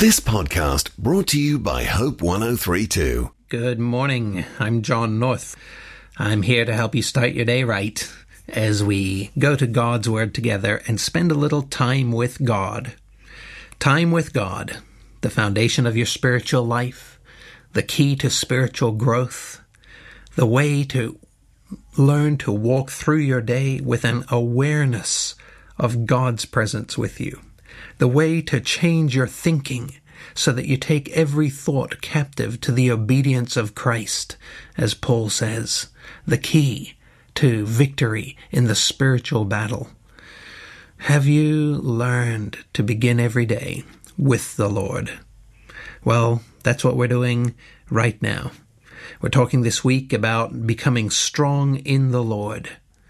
This podcast brought to you by Hope 1032. Good morning. I'm John North. I'm here to help you start your day right as we go to God's Word together and spend a little time with God. Time with God, the foundation of your spiritual life, the key to spiritual growth, the way to learn to walk through your day with an awareness of God's presence with you. The way to change your thinking so that you take every thought captive to the obedience of Christ, as Paul says, the key to victory in the spiritual battle. Have you learned to begin every day with the Lord? Well, that's what we're doing right now. We're talking this week about becoming strong in the Lord.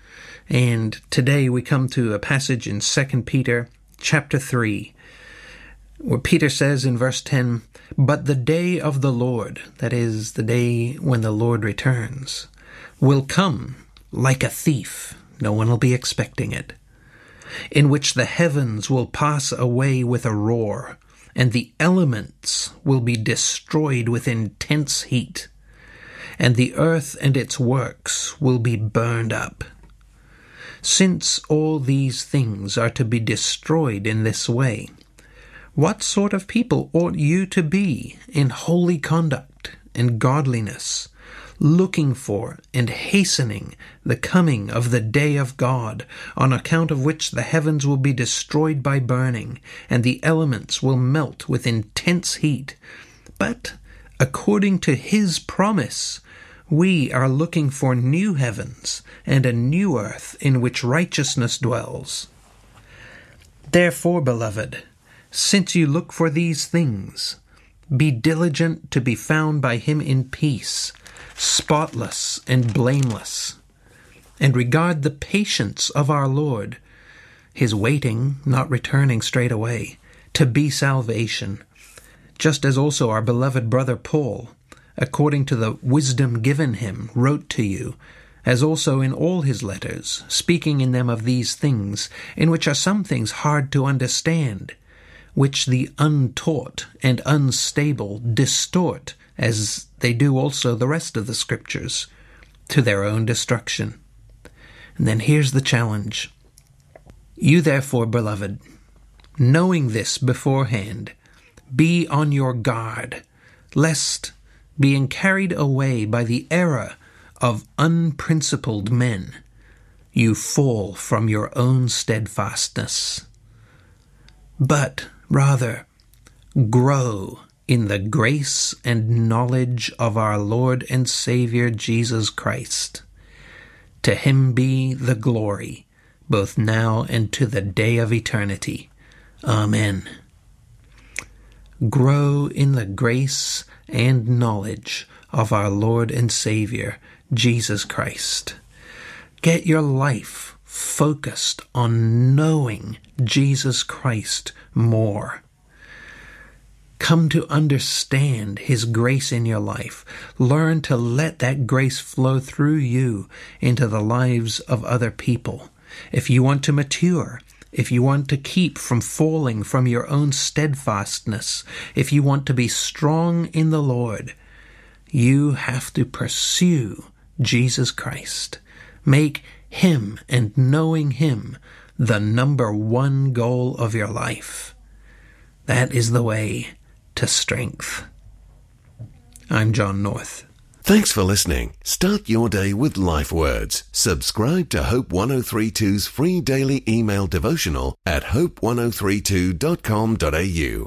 And today we come to a passage in 2 Peter chapter 3, where Peter says in verse 10, "But the day of the Lord," that is, the day when the Lord returns, "will come like a thief." No one will be expecting it. "In which the heavens will pass away with a roar, and the elements will be destroyed with intense heat, and the earth and its works will be burned up. Since all these things are to be destroyed in this way, what sort of people ought you to be in holy conduct and godliness, looking for and hastening the coming of the day of God, on account of which the heavens will be destroyed by burning, and the elements will melt with intense heat? But according to His promise, we are looking for new heavens and a new earth in which righteousness dwells. Therefore, beloved, since you look for these things, be diligent to be found by Him in peace, spotless and blameless, and regard the patience of our Lord, His waiting, not returning straight away, to be salvation, just as also our beloved brother Paul, according to the wisdom given him, wrote to you, as also in all his letters, speaking in them of these things, in which are some things hard to understand, which the untaught and unstable distort, as they do also the rest of the Scriptures, to their own destruction." And then here's the challenge. "You therefore, beloved, knowing this beforehand, be on your guard, lest, being carried away by the error of unprincipled men, you fall from your own steadfastness. But rather, grow in the grace and knowledge of our Lord and Savior Jesus Christ. To Him be the glory, both now and to the day of eternity. Amen." Grow in the grace and knowledge of our Lord and Savior, Jesus Christ. Get your life focused on knowing Jesus Christ more. Come to understand His grace in your life. Learn to let that grace flow through you into the lives of other people. If you want to mature, if you want to keep from falling from your own steadfastness, if you want to be strong in the Lord, you have to pursue Jesus Christ. Make Him and knowing Him the number one goal of your life. That is the way to strength. I'm John North. Thanks for listening. Start your day with Life Words. Subscribe to Hope 1032's free daily email devotional at hope1032.com.au.